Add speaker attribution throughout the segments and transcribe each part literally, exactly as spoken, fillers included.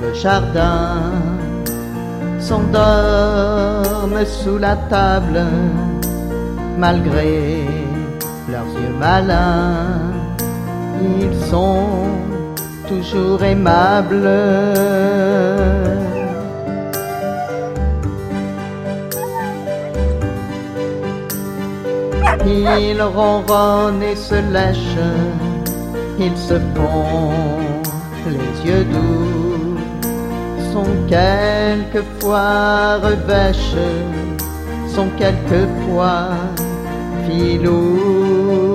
Speaker 1: le jardin s'endorment sous la table, malgré leurs yeux malins, ils sont toujours aimables. Ils ronronnent et se lèchent, ils se font les yeux doux, sont quelquefois revêches, sont quelquefois filous.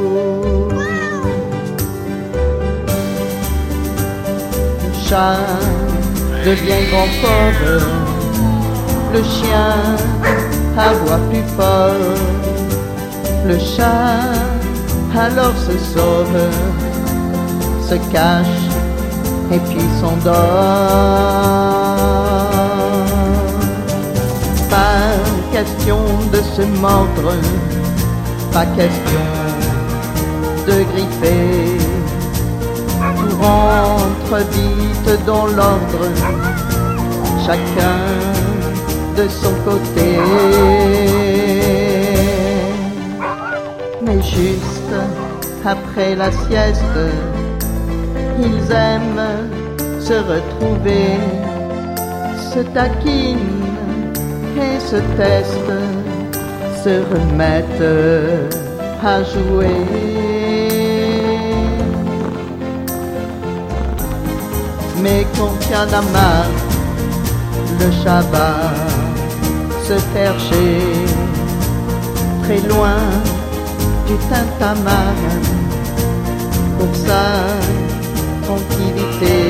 Speaker 1: Le chat devient grand pauvre, le chien aboie plus fort. Le chat alors se sauve, se cache et puis s'endort. Pas question de se mordre, pas question de griffer. Tout rentre vite dans l'ordre, chacun de son côté. Mais juste après la sieste, ils aiment se retrouver, se taquinent et se testent, se remettent à jouer. Mais quand il y en a marre, le chat va se percher très loin du tintamarre pour sa tranquillité.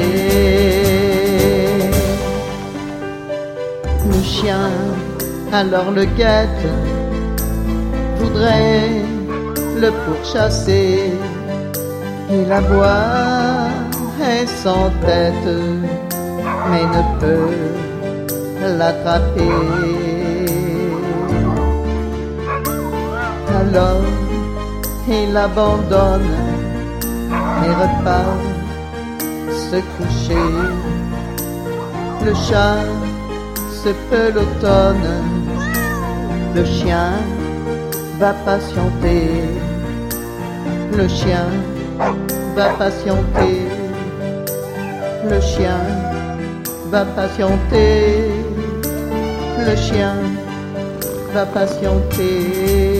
Speaker 1: Le chien alors le guette, voudrait le pourchasser, il aboie et s'entête, mais ne peut l'attraper. Alors il abandonne et repart se coucher. Le chat se pelotonne, le chien va patienter, le chien va patienter, le chien va patienter, le chien va patienter.